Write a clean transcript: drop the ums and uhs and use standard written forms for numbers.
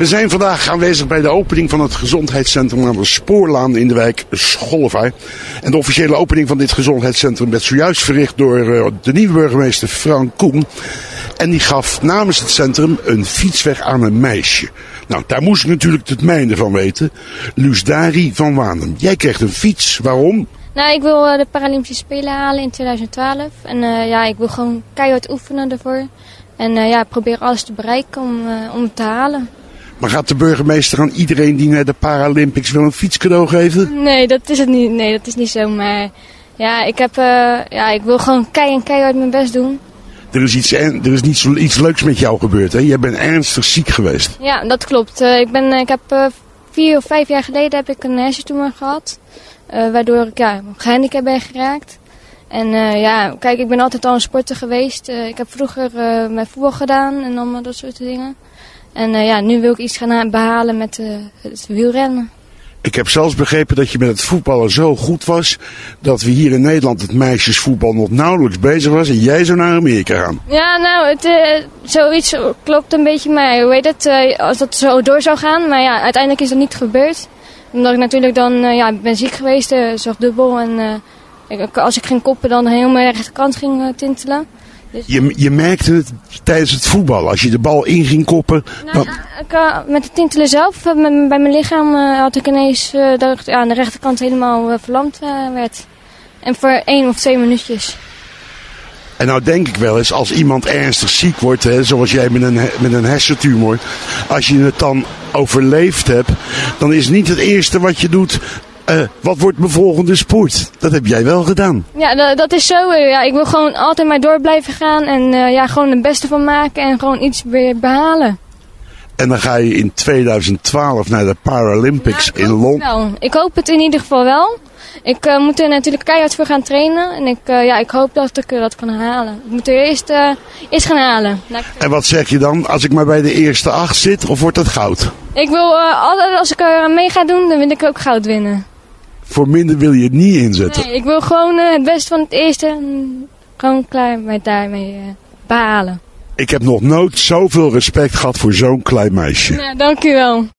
We zijn vandaag aanwezig bij de opening van het gezondheidscentrum aan de Spoorlaan in de wijk Schollevaar. En de officiële opening van dit gezondheidscentrum werd zojuist verricht door de nieuwe burgemeester Frank Koen. En die gaf namens het centrum een fiets weg aan een meisje. Nou, daar moest ik natuurlijk het mijne van weten. Luusdari van Wanen. Jij kreeg een fiets. Waarom? Nou, ik wil de Paralympische Spelen halen in 2012. En ik wil gewoon keihard oefenen ervoor. En probeer alles te bereiken om het te halen. Maar gaat de burgemeester aan iedereen die naar de Paralympics wil een fiets cadeau geven? Nee, dat is het niet. Nee, dat is niet zo. Maar ja, ik wil gewoon keihard mijn best doen. Er is niet iets leuks met jou gebeurd, hè? Jij bent ernstig ziek geweest. Ja, dat klopt. Ik heb 4 of 5 jaar geleden heb ik een hersentumor gehad. Waardoor ik gehandicapt ben geraakt. En kijk, ik ben altijd al een sporter geweest. Ik heb vroeger met voetbal gedaan en allemaal dat soort dingen. En nu wil ik iets gaan behalen met het wielrennen. Ik heb zelfs begrepen dat je met het voetballen zo goed was dat we hier in Nederland het meisjesvoetbal nog nauwelijks bezig was en jij zou naar Amerika gaan. Ja, nou, zoiets klopt een beetje, maar hoe heet het, als dat zo door zou gaan. Maar ja, uiteindelijk is dat niet gebeurd. Omdat ik natuurlijk dan, ben ziek geweest, zag dubbel en als ik ging koppen dan heel mijn rechterkant ging tintelen. Dus... Je merkte het tijdens het voetbal, als je de bal in ging koppen. Nou, met het tintelen zelf, bij mijn lichaam had ik ineens dat aan de rechterkant helemaal verlamd werd. En voor 1 of 2 minuutjes. En nou denk ik wel eens, als iemand ernstig ziek wordt, hè, zoals jij met een hersentumor, als je het dan overleefd hebt, dan is niet het eerste wat je doet, wat wordt mijn volgende sport? Dat heb jij wel gedaan. Ja, dat is zo. Ik wil gewoon altijd maar door blijven gaan en gewoon het beste van maken en gewoon iets weer behalen. En dan ga je in 2012 naar de Paralympics in Londen. Ik hoop het in ieder geval wel. Ik moet er natuurlijk keihard voor gaan trainen. En ik hoop dat ik dat kan halen. Ik moet er eerst gaan halen. En wat zeg je dan? Als ik maar bij de eerste 8 zit, of wordt dat goud? Ik wil, als ik er mee ga doen, dan wil ik ook goud winnen. Voor minder wil je het niet inzetten? Nee, ik wil gewoon het beste van het eerste. En gewoon klaar met daarmee behalen. Ik heb nog nooit zoveel respect gehad voor zo'n klein meisje. Ja, dank u wel.